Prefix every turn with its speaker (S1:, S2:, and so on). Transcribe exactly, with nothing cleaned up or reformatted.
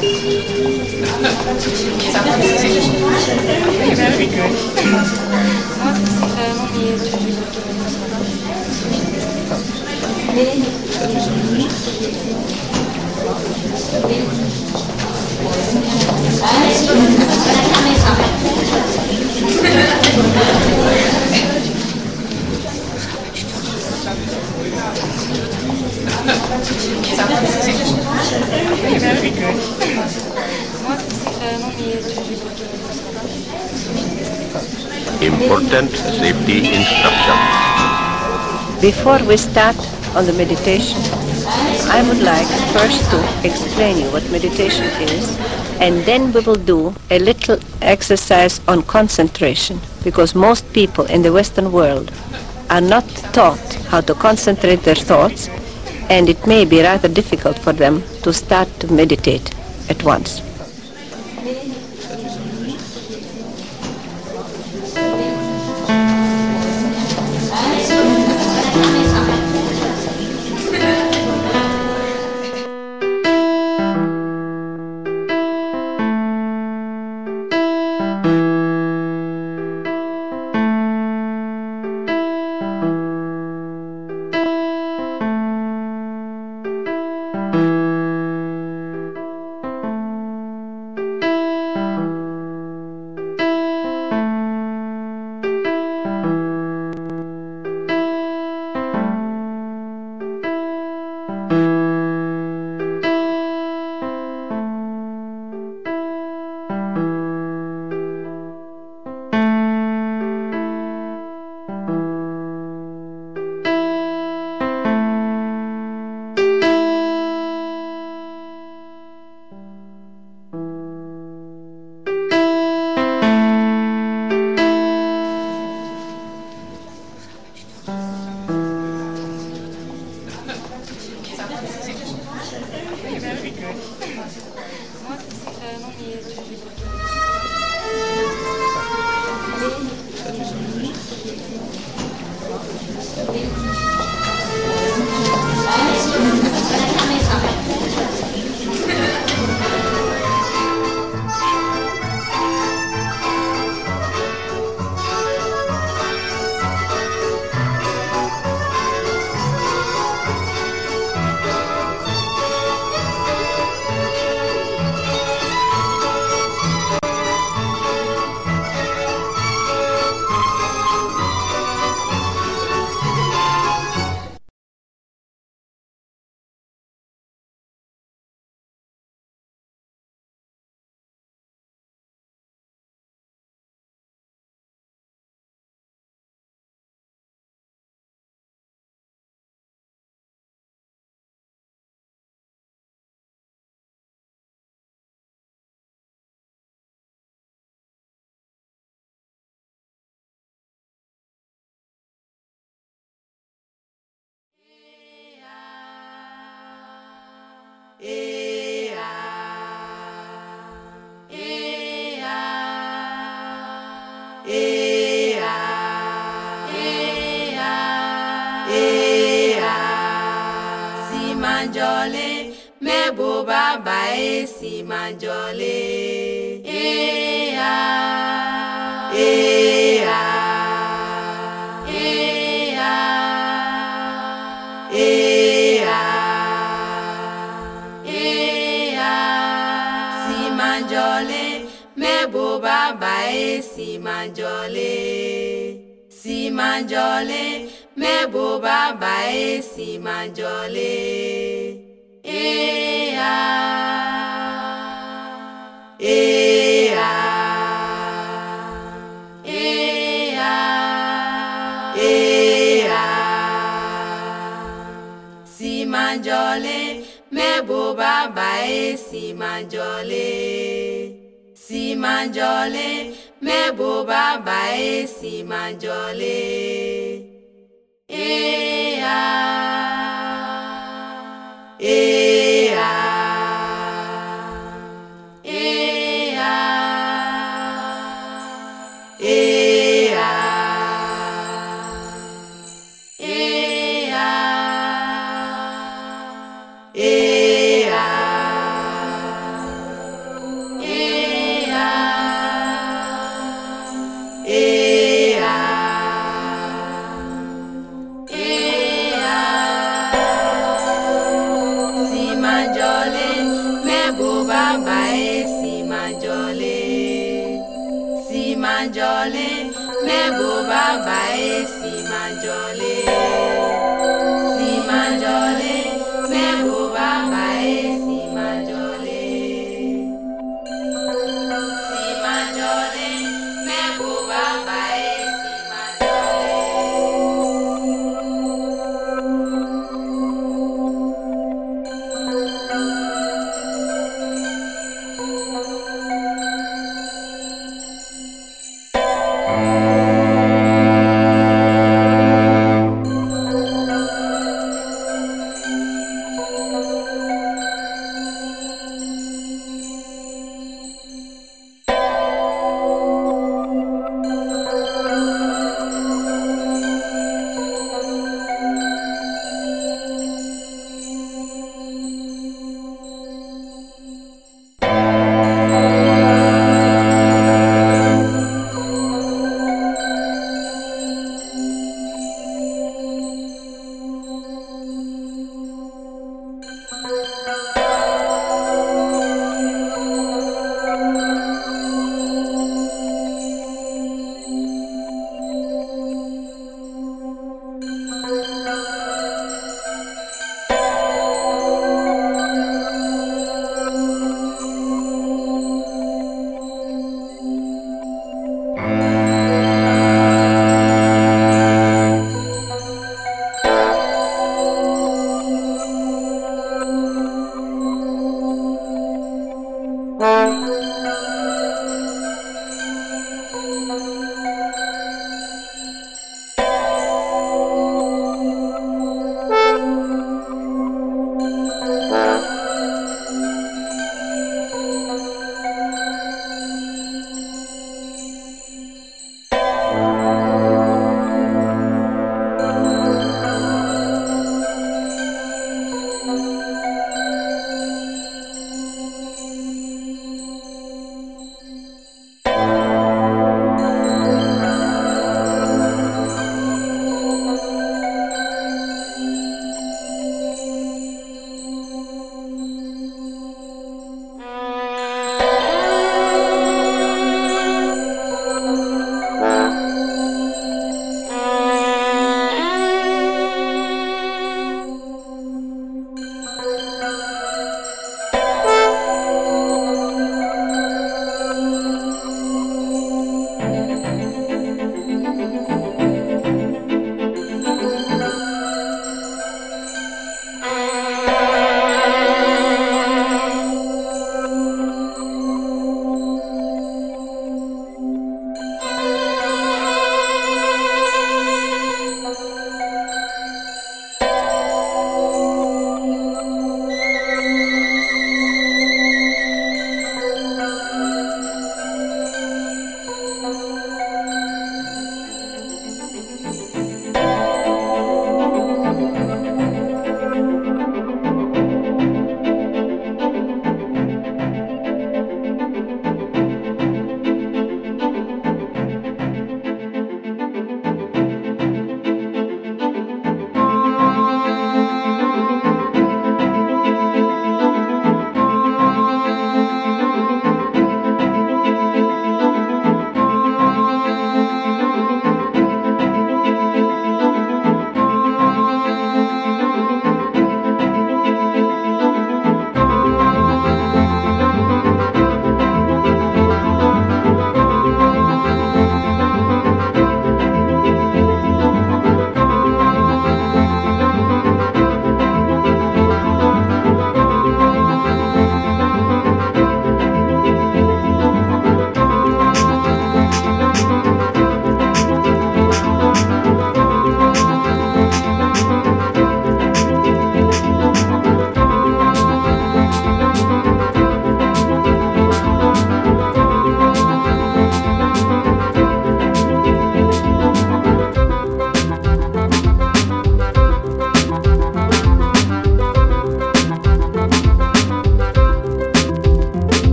S1: That'd be good. Moi, c'est vraiment mes trucs. That'd be good. Moi, c'est vraiment mes trucs.
S2: Important safety instructions.
S3: Before we start on the meditation, I would like first to explain you what meditation is, and then we will do a little exercise on concentration, because most people in the Western world are not taught how to concentrate their thoughts, and it may be rather difficult for them to start to meditate at once.
S1: That'd be good. Moi, c'est vraiment mes trucs.
S4: Simanjole, mebo baba e simanjole. Eh ah, eh ah, eh ah, eh ah, eh ah. Simanjole, mebo baba e simanjole. Simanjole, mebo baba e simanjole. Eh ah, eh ah, eh ah, eh ah. Simanjole, mebo baba e simanjole. Simanjole, mebo baba e simanjole. Eh ah, eh ah, eh ah, eh ah, eh ah, eh ah. jọlé mẹ́bò bàbá ẹ̀ sì máa jọlé sì máa jọlé mẹ́bò bàbá ẹ̀ sì máa jọlé sì máa jọlé mẹ́bò bàbá ẹ̀ sì máa jọlé.
S3: Thank you.